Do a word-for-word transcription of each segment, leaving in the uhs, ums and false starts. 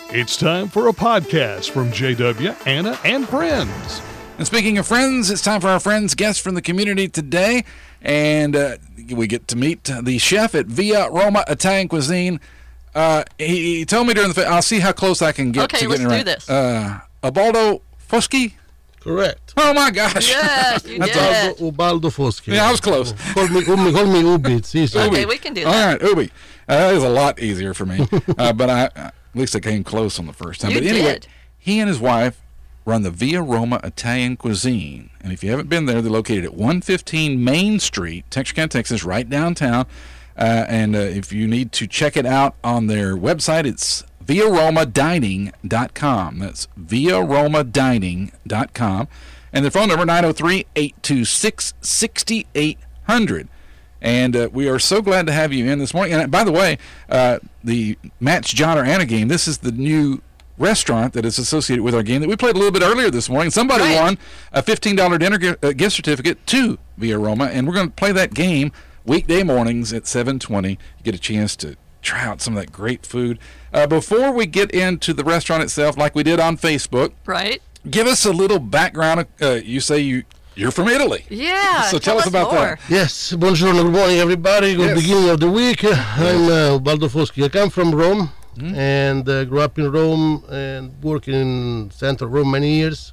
It's time for a podcast from J W, Anna, and friends. And speaking of friends, it's time for our friends guest from the community today. And uh, we get to meet the chef at Via Roma Italian Cuisine. Uh, he, he told me during the, I'll see how close I can get okay, to getting it right. Okay, let's do Uh, this. Ubaldo Foschi? Correct. Oh my gosh. Yes, you That's did. Ubaldo Foschi. Yeah, I was close. Call me, call me, call me Ubi. It's easy. Okay, we can do All that. right, Ubi. Uh, that is a lot easier for me. uh, but I, at least I came close on the first time. You but anyway, did. he and his wife run the Via Roma Italian Cuisine. And if you haven't been there, they're located at one fifteen Main Street, Texarkana, Texas, right downtown. Uh, and uh, if you need to check it out on their website, it's via roma dining dot com. That's via roma dining dot com. And their phone number, nine oh three, eight two six, six eight zero zero. And uh, we are so glad to have you in this morning. And by the way, uh, the Match John or Anna game, this is the new restaurant that is associated with our game that we played a little bit earlier this morning. Somebody right. won a fifteen dollars dinner gi- uh, gift certificate to Via Roma, and we're going to play that game weekday mornings at seven twenty. You get a chance to try out some of that great food. Uh, before we get into the restaurant itself, like we did on Facebook, Right? give us a little background. Uh, you say you, you're from Italy. Yeah. So tell us about more. that. Yes, buongiorno, good morning, everybody. Good Yes. beginning of the week. I'm uh, Ubaldo Foschi. I come from Rome Mm-hmm. and uh, grew up in Rome and working in central Rome many years.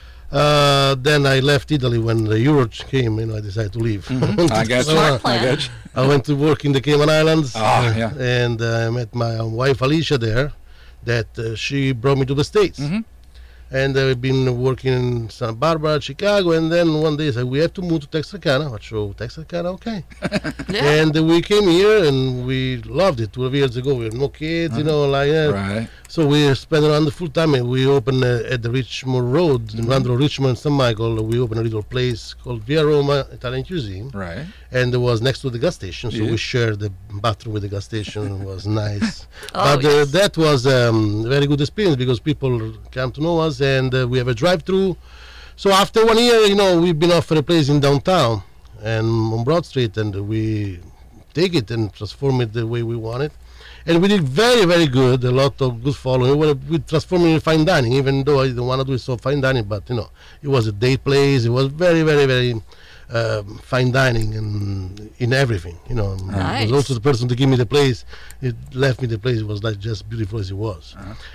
Uh, then I left Italy when the Euro came, you know, I decided to leave. Mm-hmm. I got you. Smart I plan. got you. I went to work in the Cayman Islands. Ah, yeah. And uh, I met my wife Alicia there, that uh, she brought me to the States. Mhm. And uh, I've been working in Santa Barbara, Chicago, and then one day I said, we have to move to Texarkana. I said, Texarkana, okay. Yeah. And uh, we came here and we loved it twelve years ago. We had no kids, you know, like that. Right. So we spent around the full time, and we opened uh, at the Richmond Road, Mm-hmm. in Randall, Richmond, Saint Michael. We opened a little place called Via Roma Italian Cuisine, Right. and it was next to the gas station. So Yeah. we shared the bathroom with the gas station. It was nice. Oh, but uh, yes. that was um, a very good experience because people come to know us, and uh, we have a drive-through. So after one year, you know, we've been offered a place in downtown and on Broad Street, and we take it and transform it the way we want it. And we did very, very good, a lot of good following. We, we transformed it in fine dining, even though I didn't want to do it so fine dining, but, you know, it was a date place. It was very, very, very um, fine dining and in everything, you know. Nice. It was also the person to give me the place. It left me the place. It was like just beautiful as it was.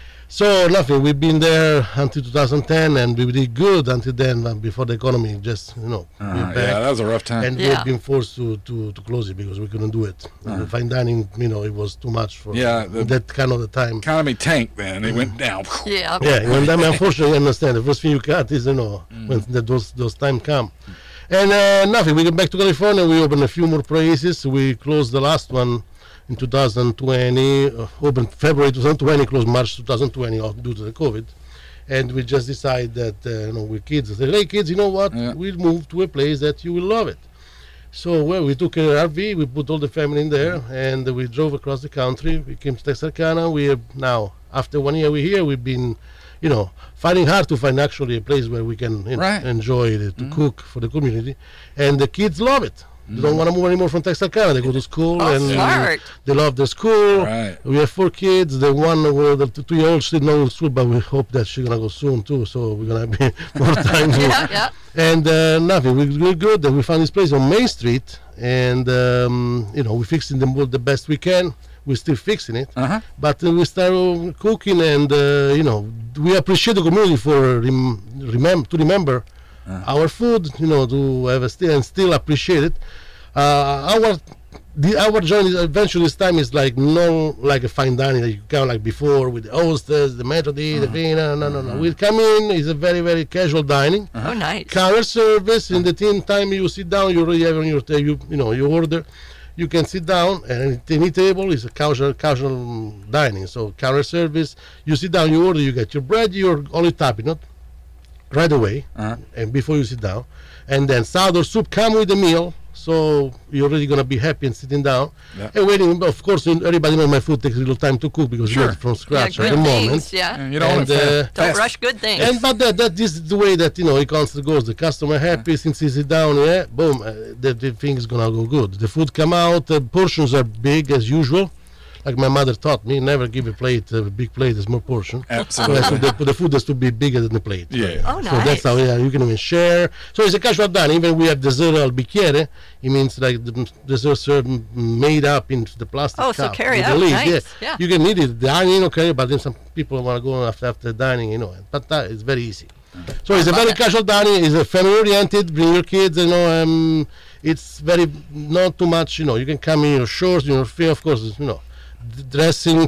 So nothing. We've been there until two thousand ten, and we did good until then. uh, Before the economy just, you know, Uh, went yeah, back. that was a rough time. And Yeah. we've been forced to, to, to close it because we couldn't do it. The fine dining, you know, it was too much for Yeah, the- that kind of the time. Economy tanked then. It went down. Yeah. Yeah, when I unfortunately, I understand. The first thing you cut is, you know, when the, those those time come. And uh, nothing. We get back to California. We opened a few more places. We closed the last one in two thousand twenty. Uh, opened February twenty twenty. Closed March twenty twenty uh, due to the COVID. And we just decided that, uh, you know, with kids, I said, hey kids, you know what? Yeah. We'll move to a place that you will love it. So well, we took an R V, we put all the family in there, and we drove across the country. We came to Texarkana. We are now, after one year we're here, we've been, you know, fighting hard to find actually a place where we can, you know, Right. enjoy it, to cook for the community. And the kids love it. They don't want to move anymore from Texarkana. They go to school Oh, and smart. they love the school. Right. We have four kids. The one, uh, the two-year-old, still not in school, but we hope that she's gonna go soon too. So we're gonna be more time. to- Yeah, yeah. And uh, nothing. We we're good. Then we found this place on Main Street, and um, you know, we're fixing the the best we can. We're still fixing it, Uh-huh. but uh, we start uh, cooking, and uh, you know, we appreciate the community for rem- remember to remember our food. You know, to have a still and still appreciate it. Uh, our the our journey eventually this time is like no like a fine dining that you come like before with the oysters, the metodi, the vina. No, no, no. We come in. It's a very very casual dining. Oh, nice. Counter service. In the teen time you sit down, you already have on your table. You you know you order. You can sit down, and any table is a casual casual dining. So counter service. You sit down, you order, you get your bread. You're only tapping it right away, Uh-huh. and before you sit down, and then salad or soup come with the meal. So you're already gonna be happy and sitting down Yeah. and waiting. Of course, everybody knows my food takes a little time to cook because Sure. you get it from Yeah, scratch at good the things. moment. Yeah. And you don't And, want to uh, Don't fast. rush good things. And but that that this is the way that you know it constantly goes. The customer happy since he sit down, yeah, boom, uh, the, the thing is gonna go good. The food come out. The portions are big as usual. like my mother taught me, never give a plate, a big plate, a small portion. Absolutely. So the, the food has to be bigger than the plate. Yeah. Oh, nice. So that's how, yeah, you can even share. So it's a casual dining. Even we have dessert al bicchiere. It means like the dessert served made up into the plastic Oh, so cup carry with out. the lid. Nice. Yeah. Yeah. You can eat it dining, okay, but then some people want to go after after dining, you know. But that is very easy. So it's a very it. casual dining. It's a family oriented. Bring your kids, you know. Um, it's very not too much, you know. You can come in your shorts, your feet, of course, you know. Dressing,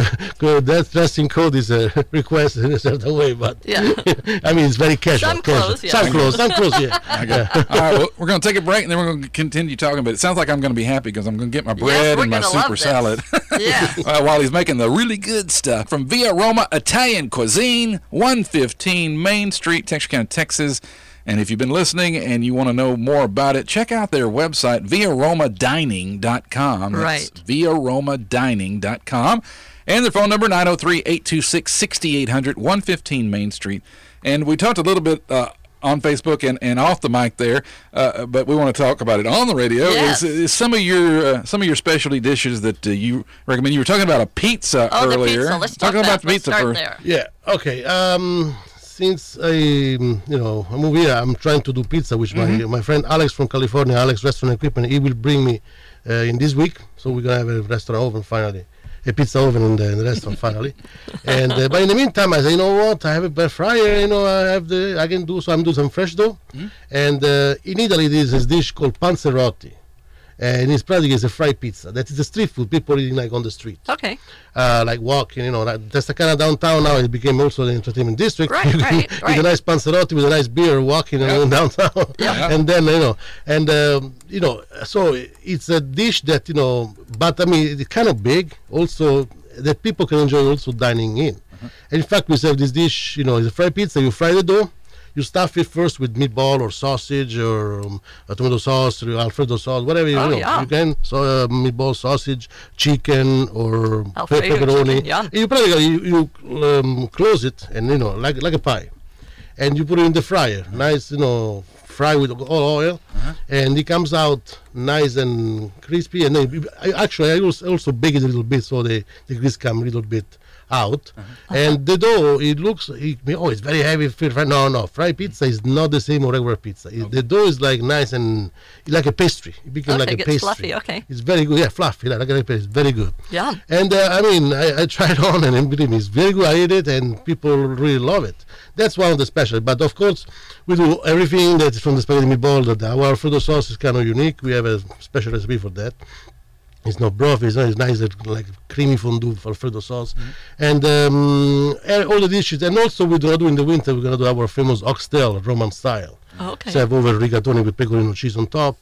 that dressing code is a request in a certain way, but Yeah. I mean it's very casual. Some casual. clothes, yeah. Some clothes, some clothes, yeah. Okay. All right, well, we're going to take a break and then we're going to continue talking. But it sounds like I'm going to be happy because I'm going to get my bread we're and my gonna love super this. salad Yeah. uh, while he's making the really good stuff from Via Roma Italian Cuisine, one fifteen Main Street, Texarkana, Texas. And if you've been listening and you want to know more about it, check out their website, via roma dining dot com. That's Right. via roma dining dot com. And their phone number, nine oh three, eight two six, six eight zero zero, one fifteen Main Street. And we talked a little bit uh, on Facebook and, and off the mic there, uh, but we want to talk about it on the radio. Yes. Is, is some of your uh, some of your specialty dishes that uh, you recommend? You were talking about a pizza Oh, earlier. the pizza. Let's talk Talking about, the let's pizza start first. there. Yeah. Okay. Um, since I, um, you know, I move here, I'm trying to do pizza, which Mm-hmm. my my friend Alex from California, Alex Restaurant Equipment, he will bring me uh, in this week. So we're gonna have a restaurant oven finally, a pizza oven in the, in the restaurant finally. And uh, but in the meantime, I say, you know what? I have a air fryer. You know, I have the I can do so. I'm doing some fresh dough. Mm-hmm. And uh, in Italy, there's this dish called panzerotti. And it's practically it's a fried pizza. That is a street food people eating like on the street. Okay. Uh, like walking, you know, like, that's the kind of downtown now. It became also the entertainment district. Right, You can- right, with right. a nice panzerotti with a nice beer, walking Yeah. around downtown, Yeah. and then you know, and um, you know, so it's a dish that you know, but I mean, it's kind of big, also that people can enjoy also dining in. And in fact, we serve this dish, you know, it's a fried pizza. You fry the dough. You stuff it first with meatball or sausage or um, a tomato sauce or Alfredo sauce, whatever you, Oh, know. yeah. You can so uh, meatball, sausage, chicken or pe- Alfredo pepperoni. chicken, yum. You practically you, you um, close it and you know like like a pie, and you put it in the fryer. Nice, you know, fry with all oil, and it comes out nice and crispy. And then I, actually I also, also bake it a little bit so the the grease come a little bit out. And the dough, it looks, it, oh, it's very heavy. No, no, fried pizza is not the same as regular pizza. It- The dough is like nice and like a pastry. It becomes Okay, like a gets pastry. fluffy, okay. It's very good. Yeah, fluffy. Like a pastry. It's very good. Yum. And uh, I mean, I, I tried on and believe me, it's very good. I ate it and people really love it. That's one of the special. But of course, we do everything that's from the spaghetti meatball. That our Alfredo sauce is kind of unique. We have a special recipe for that. It's not broth. It's, not, it's nice, like creamy fondue for Alfredo sauce, and um, and all the dishes. And also, we're gonna do in the winter. We're gonna do our famous oxtail Roman style. Oh, okay. Serve over rigatoni with pecorino cheese on top.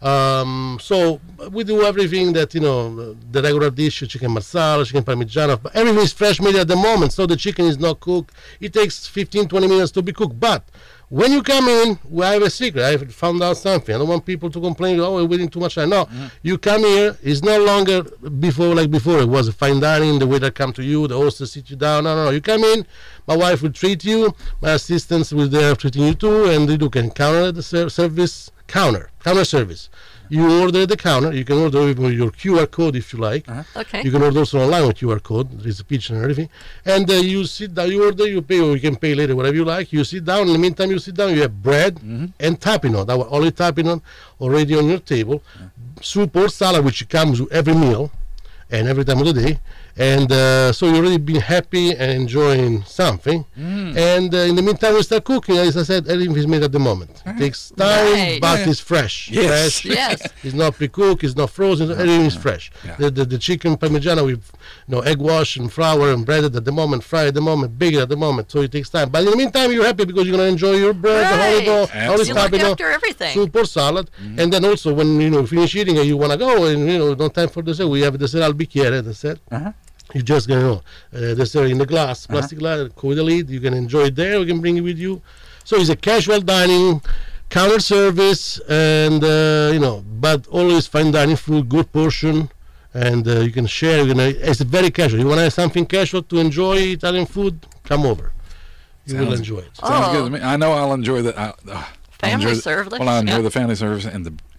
Um, so we do everything that you know the regular dish: chicken marsala, chicken parmigiano. But everything is fresh made at the moment, so the chicken is not cooked. It takes fifteen, twenty minutes to be cooked, but when you come in, we have a secret. I found out something. I don't want people to complain, oh, we're waiting too much time. No, you come here, it's no longer before like before. It was a fine dining, the waiter come to you, the hostess sit you down. No, no, no. You come in, my wife will treat you, my assistants will there treating you too, and they do can counter the ser- service, counter, counter service. You order at the counter, you can order with your Q R code if you like. Okay. You can order also online with Q R code. There is a picture and everything. And uh, you sit down, you order, you pay, or you can pay later, whatever you like. You sit down. In the meantime, you sit down. You have bread and tapino, our only tapino already on your table. Soup or salad, which comes with every meal and every time of the day. And uh, so you've already been happy and enjoying something. And uh, in the meantime, we start cooking. As I said, everything is made at the moment. It takes time, Right. but Yeah. it's fresh. Yes. Fresh. Yes. It's not pre-cooked. It's not frozen. Everything is fresh. Yeah. The, the the chicken parmigiano with you know egg wash and flour and breaded at the moment, fried at the moment, baked at the moment. So it takes time. But in the meantime, you're happy because you're gonna enjoy your bread, the Right. holiday, all this You look tapino, after everything. soup or salad, and then also when you know finish eating and you wanna go and you know no time for dessert, we have dessert al bicchiere. Dessert. Uh-huh. You just you know uh, dessert in the glass, plastic glass, with the lid. You can enjoy it there. You can bring it with you. So it's a casual dining, counter service, and uh, you know, but always fine dining food, good portion, and uh, you can share. You know, it's very casual. You want to have something casual to enjoy Italian food? Come over. You will Sounds- enjoy it. Sounds Oh. good to me. I know I'll enjoy the. I, uh, I'll Family enjoy the- service, Well, I enjoy yeah. the family service and the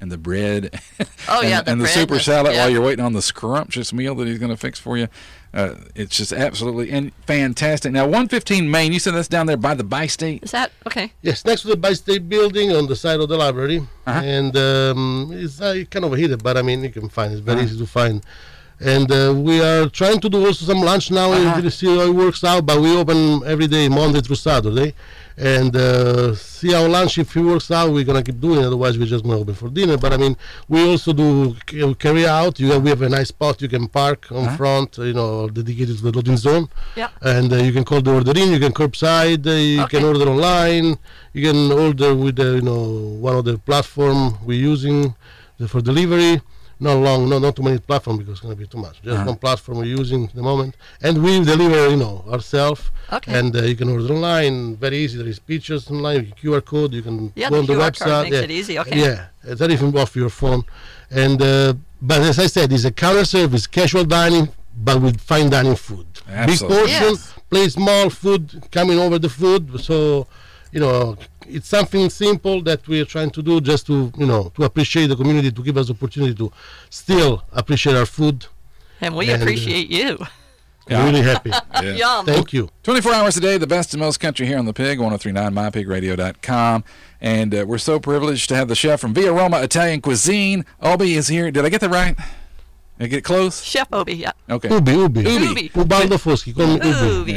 and the bread. Oh, and, yeah, the and the bread super and- salad yeah. while you're waiting on the scrumptious meal that he's going to fix for you. Uh, it's just absolutely and fantastic. Now, one fifteen Main, you said that's down there by the Bi-State? Is that okay? Yes, next to the Bi-State building on the side of the library. Uh-huh. And um, it's uh, kind of hidden, but I mean, you can find it. It's very easy to find. And uh, we are trying to do also some lunch now Uh-huh. and see how it works out. But we open every day, Monday through Saturday. And uh, see how lunch, if it works out, we're going to keep doing it. Otherwise, we're just going to open for dinner. But I mean, we also do c- carry out. You have, we have a nice spot you can park on Uh-huh. front, you know, dedicated to the loading zone. Yeah. And uh, you can call the order in, you can curbside, uh, you Okay. can order online, you can order with the, you know, one of the platform we're using the- for delivery. Not long, no, not too many platforms because it's going to be too much. Just Uh-huh. one platform we're using at the moment. And we deliver, you know, ourselves. Okay. And uh, you can order online, very easy. There is pictures online, Q R code, you can Yeah, go the on the Q R website. code makes yeah. it easy. Okay. Yeah, it's not even off your phone. And uh, but as I said, it's a counter service, casual dining, but with fine dining food. Absolutely. Big portion, Yes. play small food, coming over the food. So, you know, it's something simple that we are trying to do just to, you know, to appreciate the community, to give us opportunity to still appreciate our food. And we And, uh, appreciate you. Yeah. Really happy. Yeah. Yum. Thank you. twenty-four hours a day, the best and most country here on the Pig, ten thirty-nine my pig radio dot com. And uh, we're so privileged to have the chef from Via Roma Italian Cuisine. Obi is here. Did I get that right? Did I get close? Chef Obi, yeah. Okay. Ubi, Ubi. Ubi. Ubaldo Foschi, call me Ubi. Ubi. Yeah.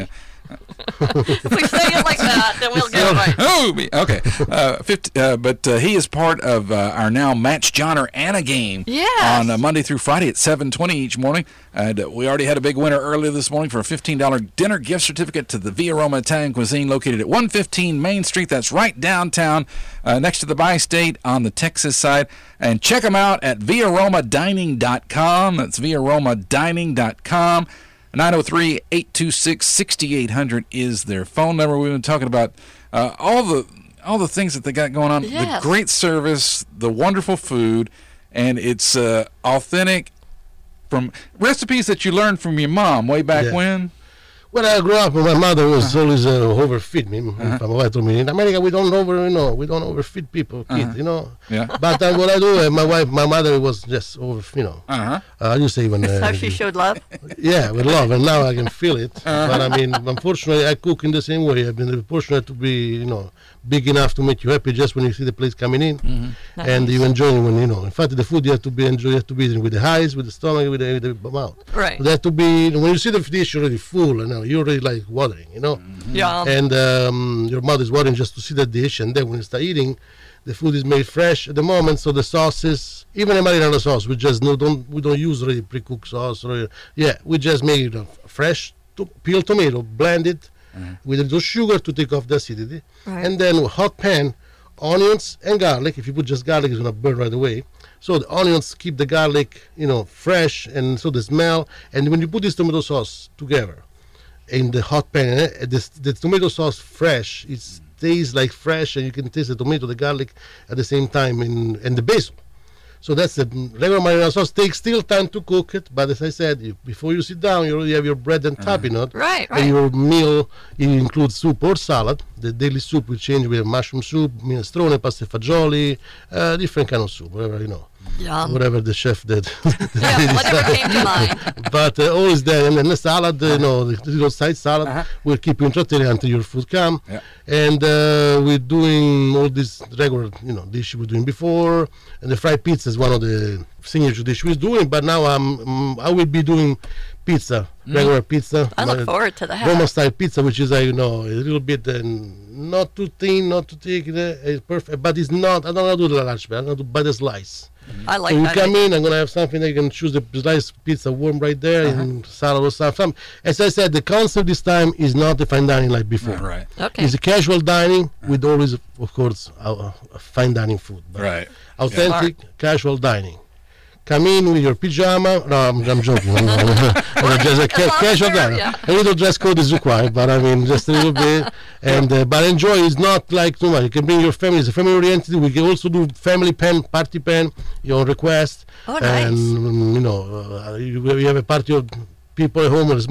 If we say it like that, then we'll get it right. Obi. Okay. Uh, fifty, uh, but uh, he is part of uh, our now Match John or Anna game Yes. on uh, Monday through Friday at seven twenty each morning. And uh, we already had a big winner earlier this morning for a fifteen dollars dinner gift certificate to the Via Roma Italian Cuisine located at one fifteen Main Street. That's right downtown uh, next to the Bi-State on the Texas side. And check them out at via roma dining dot com. That's via roma dining dot com. nine oh three, eight two six, six eight zero zero is their phone number. We've been talking about uh, all the all the things that they got going on. Yes. The great service, the wonderful food, and it's uh, authentic from recipes that you learned from your mom way back Yeah. when. When I grew up, my mother was always uh, overfeed me. My wife told me, in America we don't over, you know, we don't overfeed people, kids, you know. Yeah. But uh, what I do, uh, my wife, my mother was just over, you know. Uh-huh. Uh, I used to even. Uh, How she showed love. Yeah, with love, and now I can feel it. But I mean, unfortunately, I cook in the same way. I've been fortunate to be, you know, big enough to make you happy just when you see the place coming in, and Nice. you enjoy it when you know. In fact, the food you have to be enjoy, you have to be eating with the eyes, with the stomach, with the, with the mouth. Right. They have to be when you see the dish already full, and you know, you're already like watering, you know. Yum. And um, your mouth is watering just to see the dish, and then when you start eating, the food is made fresh at the moment. So the sauces, even a marinara sauce, we just no don't we don't use already pre-cooked sauce. Or, yeah, we just make it uh, fresh, to, peeled tomato, blend it with a little sugar to take off the acidity, Right. and then with hot pan, onions and garlic. If you put just garlic, it's gonna burn right away. So the onions keep the garlic, you know, fresh, and so the smell. And when you put this tomato sauce together in the hot pan, eh, this, the tomato sauce fresh, it tastes like fresh, and you can taste the tomato, the garlic at the same time, in and the basil. So that's the regular marinara sauce. Takes still time to cook it, but as I said, you, before you sit down, you already have your bread and tapinot. Right, right. And your meal, it includes soup or salad. The daily soup will change with mushroom soup, minestrone, pasta e fagioli, uh, different kind of soup, whatever, you know. Yum. Whatever the chef did. Yeah, whatever came to mind. But uh, always there, and then the salad, uh, you know, the little side salad Uh-huh. will keep you entertained until your food come. Yeah. And uh, we're doing all these regular, you know, dish we were doing before, and the fried pizza is one of the signature dish we're doing. But now I'm, um, I will be doing pizza, regular pizza. I look my- forward to that. Roma style pizza, which is, uh, you know, a little bit uh, not too thin, not too thick, uh, it's perfect. But it's not. I don't want to do the large, but I'm gonna do by the slice. I like So you that. come in, I'm gonna have something that you can choose the slice pizza warm right there, and salad or something. As I said, the concept this time is not the fine dining like before. Right. Okay. It's a casual dining with always, of course, uh, uh, fine dining food. But Right. authentic casual dining. Come in with your pajama. No, I'm, I'm joking. I'm, I'm, I'm just a ca- As long as casual they're- dining. yeah. A little dress code is required, but I mean, just a little bit. And uh, but enjoy is not like too much. You can bring your family. It's a family oriented. We can also do family pen, party pen, your request. Oh, nice. And um, you know, uh, you, you have a party of people at home, a small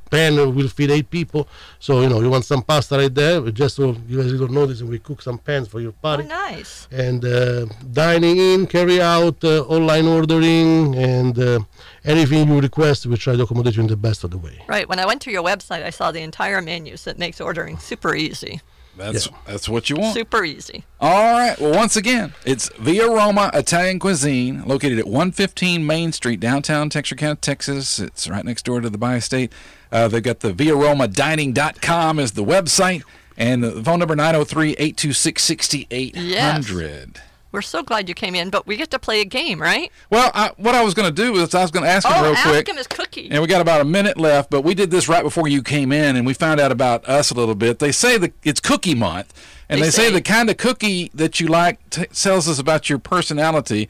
pan will feed eight people. So, you know, you want some pasta right there. We just so you guys don't notice, we cook some pans for your party. Oh, nice. And uh, dining in, carry out, uh, online ordering, and uh, anything you request, we try to accommodate you in the best of the way. Right. When I went to your website, I saw the entire menu, so it makes ordering super easy. That's Yeah. that's what you want. Super easy. All right. Well, once again, it's Via Roma Italian Cuisine, located at one fifteen Main Street, downtown Texarkana, Texas. It's right next door to the Bi-State. Uh, they've got the via roma dining dot com as the website, and the phone number nine oh three, eight two six, six eight hundred. We're so glad you came in, but we get to play a game, right? Well, I, what I was going to do is I was going to ask him Oh, real ask quick. him his cookie. And we got about a minute left, but we did this right before you came in, and we found out about us a little bit. They say that it's Cookie Month, and They they, say, say. the kind of cookie that you like t- tells us about your personality.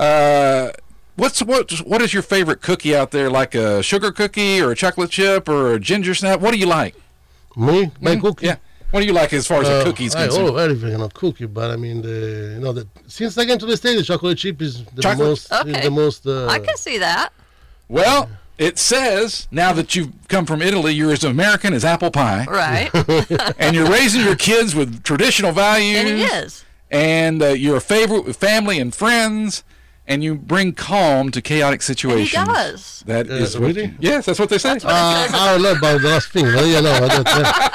Uh, what's what? What is your favorite cookie out there? Like a sugar cookie, or a chocolate chip, or a ginger snap? What do you like? Me, my Mhm. cookie. Yeah. What do you like as far as Uh, the cookies I, concerned? oh, everything, not cookie, but I mean, the you know, the, since I came to the States, the chocolate chip is the Chocolate- most, Okay. is the most. Uh, I can see that. Well, it says now that you've come from Italy, you're as American as apple pie, Right. and you're raising your kids with traditional values. And he is. And uh, you're a favorite with family and friends, and you bring calm to chaotic situations. does. That Uh, is what really? you- yes, that's what they say. That's what Uh, I don't know about the last thing. Well, you know, that,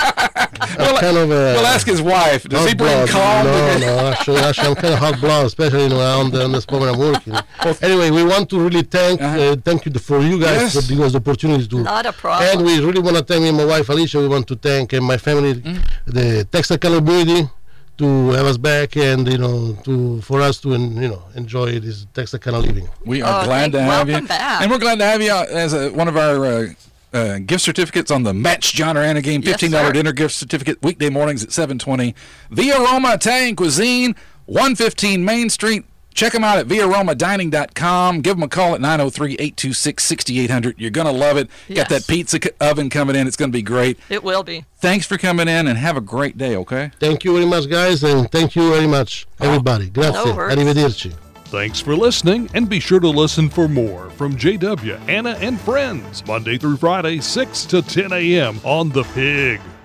that, Well, I'm kind of a Well, ask his wife. Does he hot bring blood. calm? No, to no, actually, actually, I'm kind of hot blood, especially you know, on, the, on this moment I'm working. Anyway, we want to really thank Uh-huh. uh, thank you for you guys Yes. for giving us the opportunity to. Not a problem. And we really want to thank me and my wife Alicia. We want to thank uh, my family, Mm. the Texarkana community, to have us back and you know to for us to you know enjoy this Texarkana living. We are Oh, glad thank- to have you. welcome back. And we're glad to have you as a, one of our uh, uh, gift certificates on the Match John or Anna game. Yes, fifteen dollars sir. dinner gift certificate, weekday mornings at seven twenty. Via Roma Italian Cuisine, one fifteen Main Street. Check them out at via roma dining dot com. Give them a call at nine oh three, eight two six, six eight hundred. You're going to love it. Got Yes. that pizza co- oven coming in. It's going to be great. It will be. Thanks for coming in, and have a great day, okay? Thank you very much, guys, and thank you very much, everybody. Grazie. No worries. Arrivederci. Thanks for listening, and be sure to listen for more from J W, Anna, and Friends, Monday through Friday, six to ten a.m. on The Pig.